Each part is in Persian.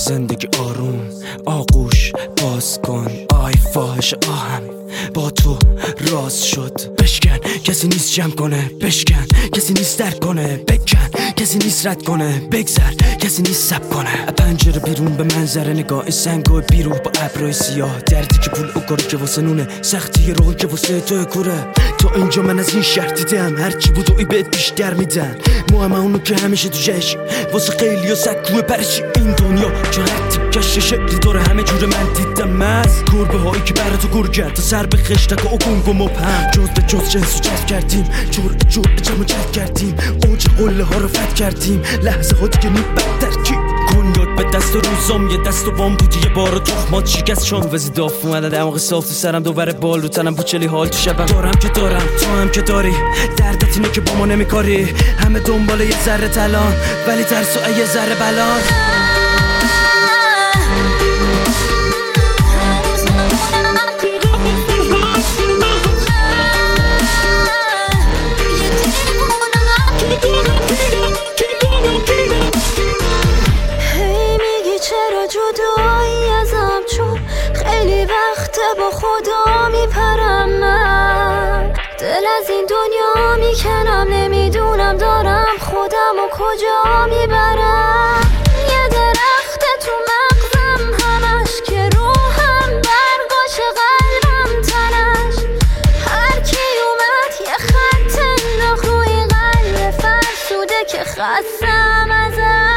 زندگی آروم، آغوش باز کن. آی فاحش آهم با تو راز شد. بشکن کسی نیست جمع کنه، بشکن کسی نیست درک کنه، بکن کسی نیست رد کنه، بگذر کسی نیست سب کنه. پنجره بیرون به منظره نگاه، سنگ و بیروح با ابرای سیاه. دردی که پول اگاری که واسه نونه، سختی روحی که واسه تو کوره. تو اینجا من از این شهر دیدم، هرچی بود و ای بهت بیشتر میدن. ما اونو که همیشه تو جشن واسه خیلی و سکوه پرشی. این دنیا که هر تیکش شکلی داره، همه جور من دیدم از گربه هایی که برا تو گر کرد تا سر به خشتک و اکنگ و مبهم. جز به جز جنس رو جذب کردیم، جور جمع جد کردیم، اوج قله ها رو فتح کردیم. لحظه ها دیگه بدتر کی کنیاک به دست و روزام، یه دست و بام بودی یه بار و تخمات شکست شام وزی داف اومده دماغ صاف تو سرم، دوباره بال رو تنم بوچلی حال تو شبم. دارم که دارم تو هم که داری، دردت اینه که با ما نمیکاری. همه دنبال یه ذره طلان ولی ترس و یه ذره بلان. جدایی ازم چون خیلی وقت با خدا میپرم. من دل از این دنیا میکنم، نمیدونم دارم خودم و کجا میبرم. یه درخت تو مغزم همش که روحم برگاش قلبم تنش. هر کی اومد یه خط انداخت روی قلب فرسوده که خستم ازش.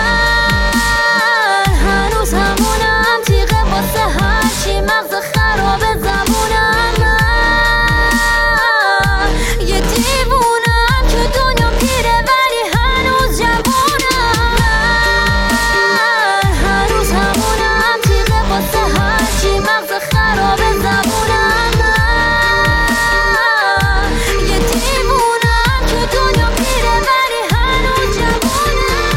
همونم تیغه واسه هرچی مغز خراب زبونم. من یه دیوونم که دنیا پیره ولی هنوز جوونم. من هنوز همونم تیغه واسه هرچی مغز خراب زبونم. من یه دیوونم که دنیا پیره ولی هنوز جوونم.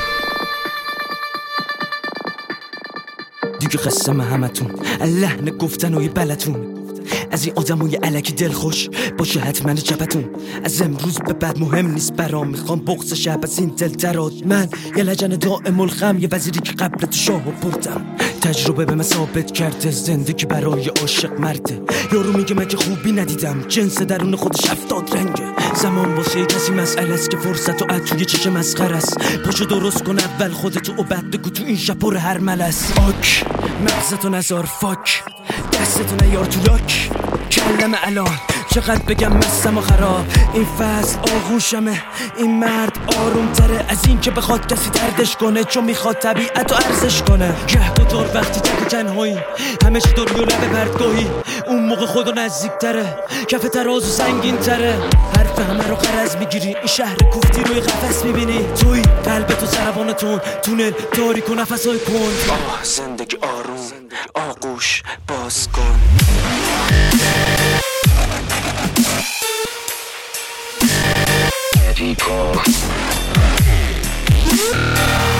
دیگه قسم همتون لحن گفتن و یه بلتون، از این آدمای الکی دلخوش باشه حتما جبتون. از امروز به بعد مهم نیست برام، میخوام بغض شب از این دل درات. من یه لجن دائم الخم، یه وزیری که قبل تو شاهو بردم. تجربه به من ثابت کرده زندگی برای عاشق مرده. یارو میگه من که خوبی ندیدم، جنس درون خودش 70 رنگه. زمان واسه کسی مسئله است که فرصت و عد توی چشم مسخره است. پاشو درست کن اول خودتو و بعد بگو تو این شب پر هر ملس. آک مغزتو نزار فاک، دستتو نیار تو لاک. کلم الان چقدر بگم مستم و خراب. این فصل آغوشمه، این مرد آروم تره از این که بخواد کسی دردش کنه، چون میخواد طبیعت رو ارزش کنه. گه با دور وقتی تک تنهایی، همه چی دور و لب پردگاهی. اون موقع خودو نزدیک تره، کف ترازو سنگین تره. حرف همه رو قرض میگیری، این شهر کوفتی روی قفس میبینی. توی قلبتو ضربانتون تونل تاریک و نفسای کن. زندگی آروم، آغوش باز کن. Eddie Cole.